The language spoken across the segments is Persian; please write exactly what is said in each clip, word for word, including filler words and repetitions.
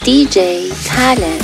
دی جی Talent.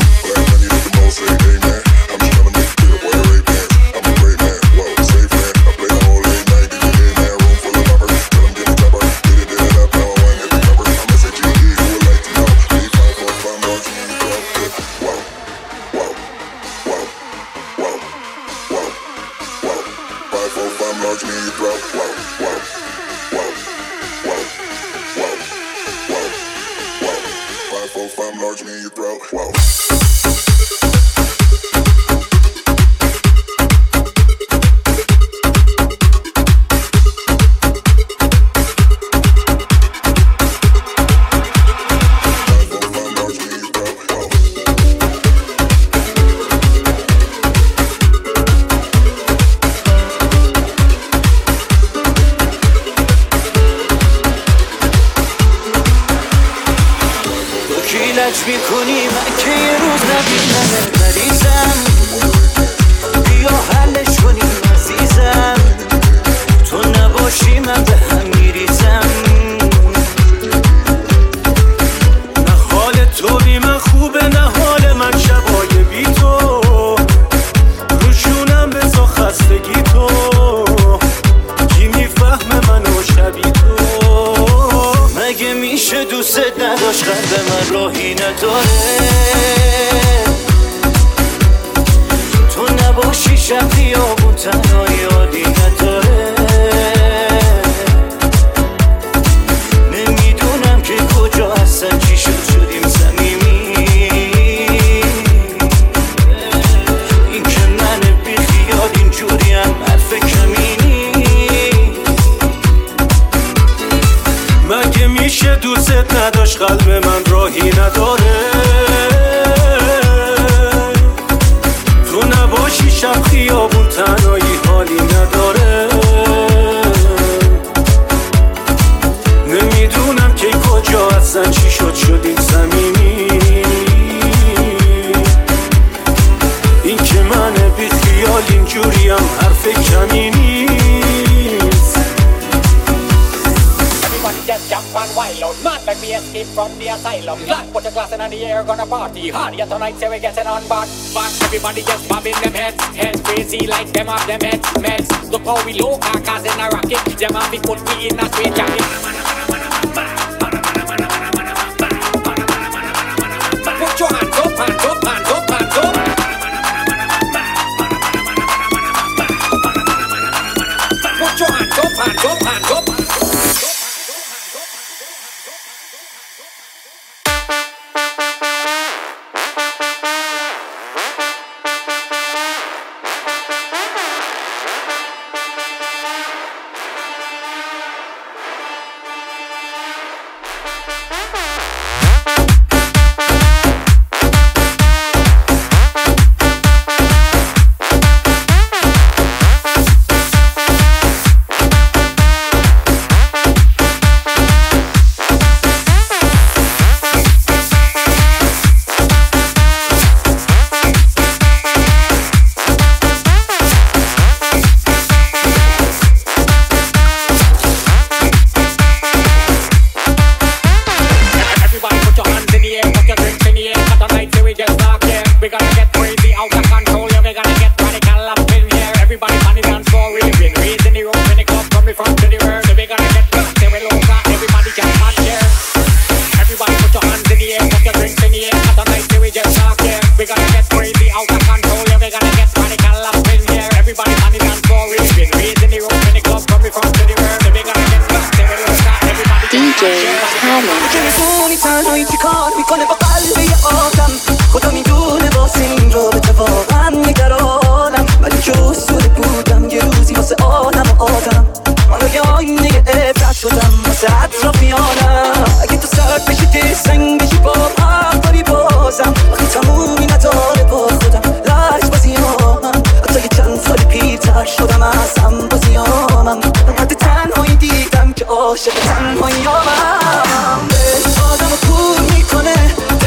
Everybody just bobbing them heads, heads crazy like them off them heads, meds. Look how we low, cars in a rocket. Them have to put me in a straight jacket. Put your hands up, hands up, hands up, hands up. Put your hands up, hands up, hands up. عاشق تنهایی آدم رو کور میکنه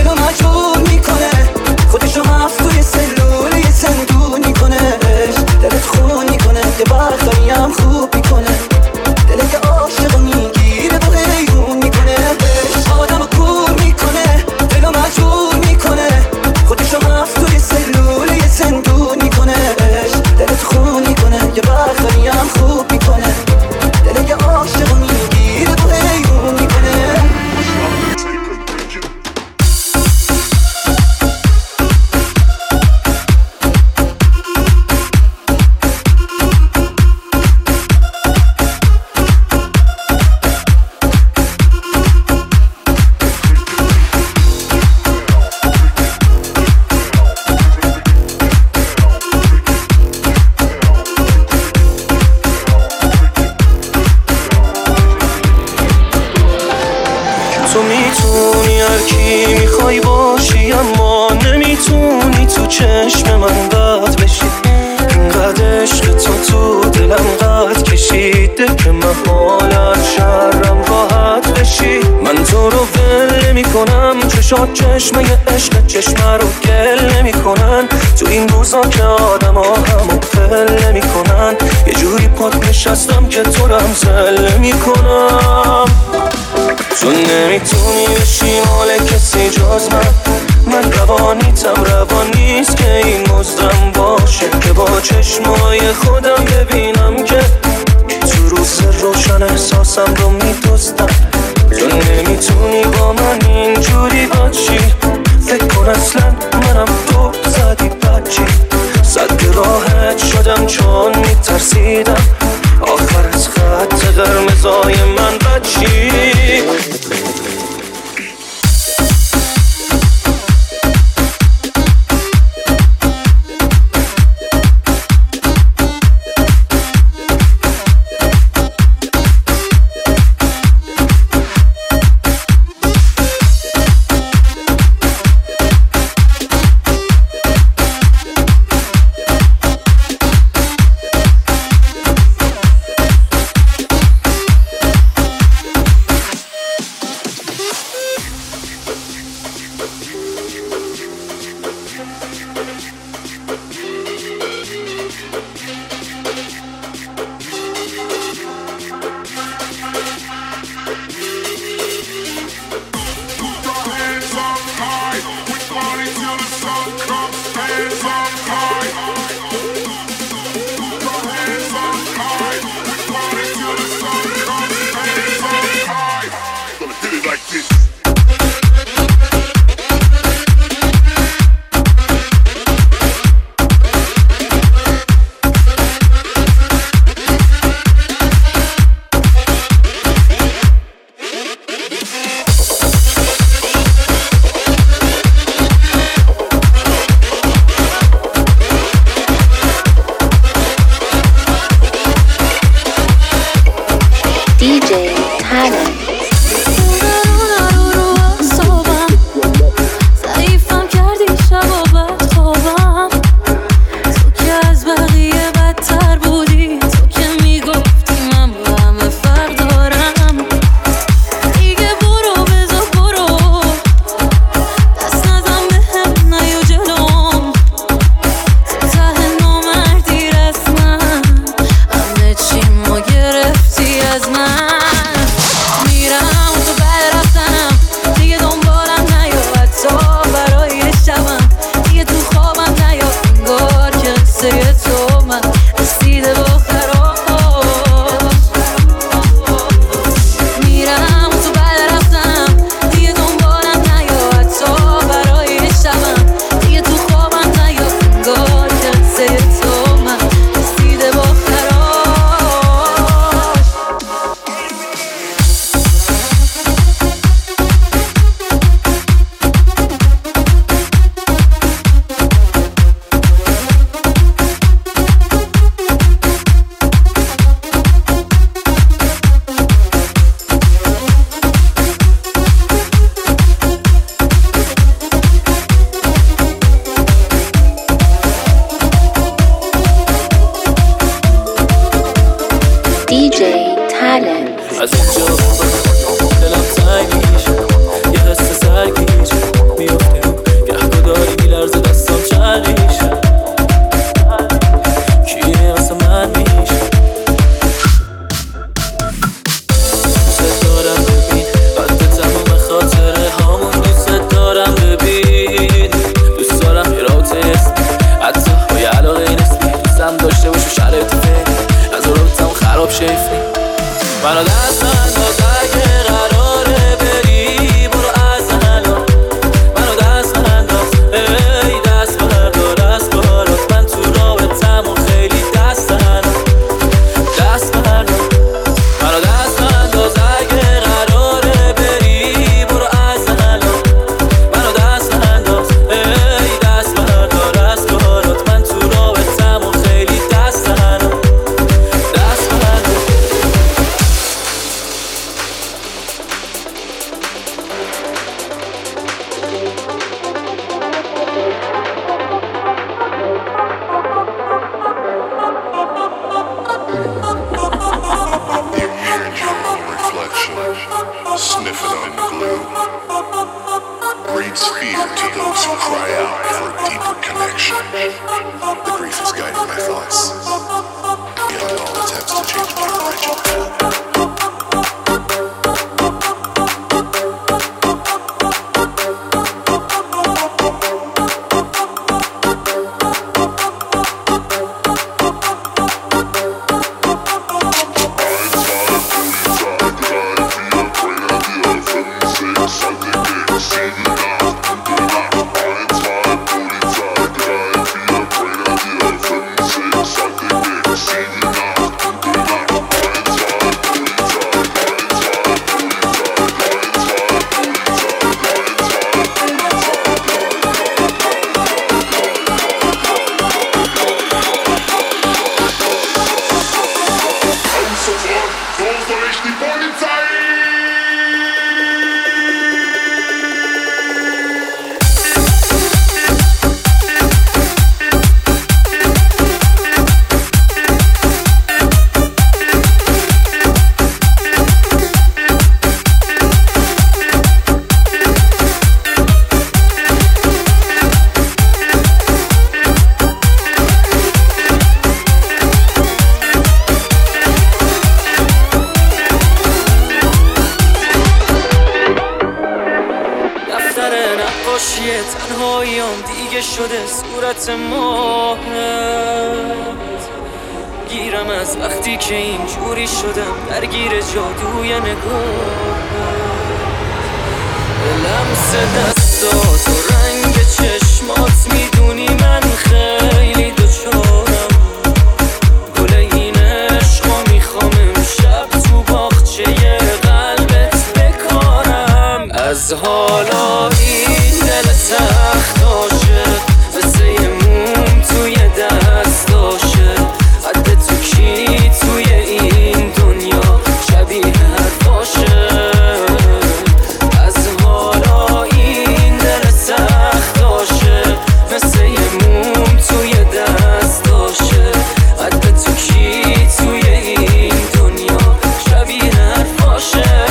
تو چشم من قد بشی، اینقدر عشق تو تو دلم قد کشیده که محال از شرم راحت بشی. من تو رو ول نمی کنم، چشات چشمه عشق چشمه رو گل نمی کنن. تو این روزا که آدم ها همو پل نمی کنن، یه جوری پاک نشستم که تو رم زل نمی کنم. تو نمیتونی بشی مال کسی جز من، من روانیتم روانیست که این مزدم باشه، که با چشمای خودم ببینم که تو روز روشن احساسم رو میدوستم. تو نمیتونی با من اینجوری باشی، فکر کن اصلا منم تو زدی بچی. صد راحت شدم چون میترسیدم آخر از خط قرمزای من بچی. brings fear to those who cry out for a deeper connection. The grief is guiding my thoughts, beyond all attempts to change my original path. تنهاییام دیگه شده صورت ماهت، گیرم از وقتی که اینجوری شدم درگیر جادوی نگاهت، لمس دستات و رنگ چشمات میدونی من خیلی دوچارم، گل این عشقا میخوام امشب تو باغچه قلبت بکارم، از حالا این دل سخت عاشق مثل یه موم توی دستاشه، حد تو کی توی این دنیا شبیه حرفاشه، از حالا این دل سخت عاشق مثل یه موم توی دستاشه، حد تو کی توی این دنیا شبیه حرفاشه.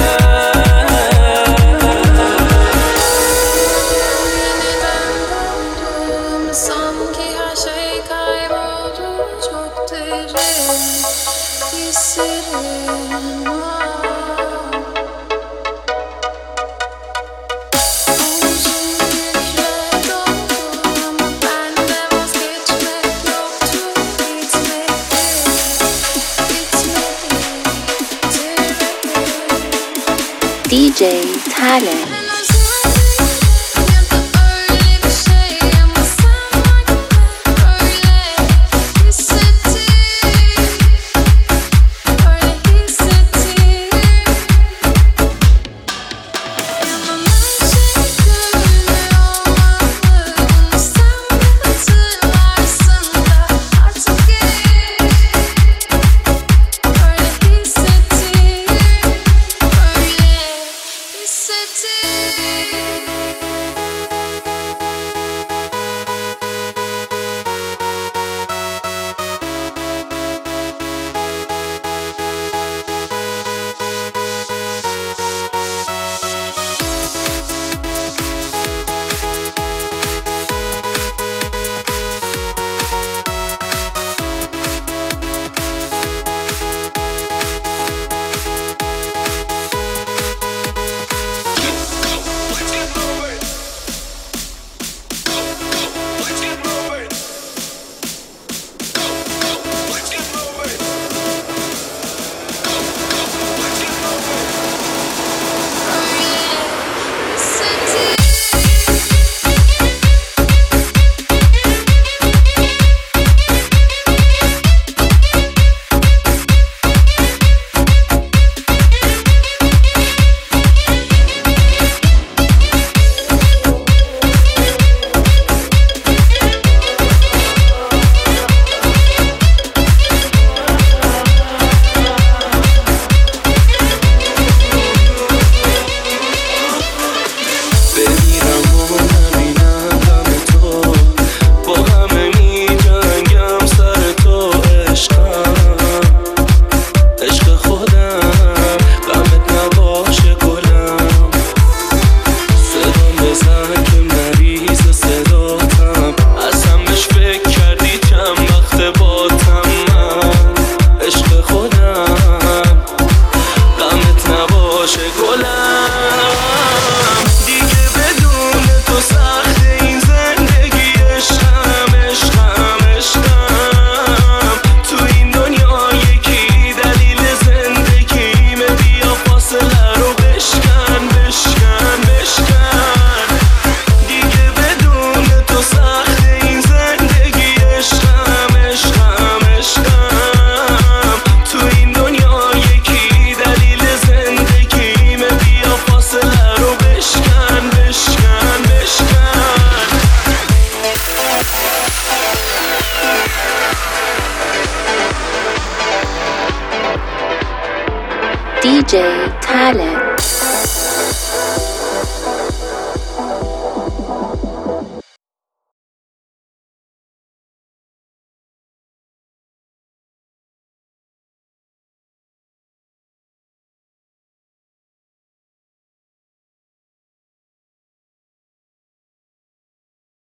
دی جی Talent. City D J Talent.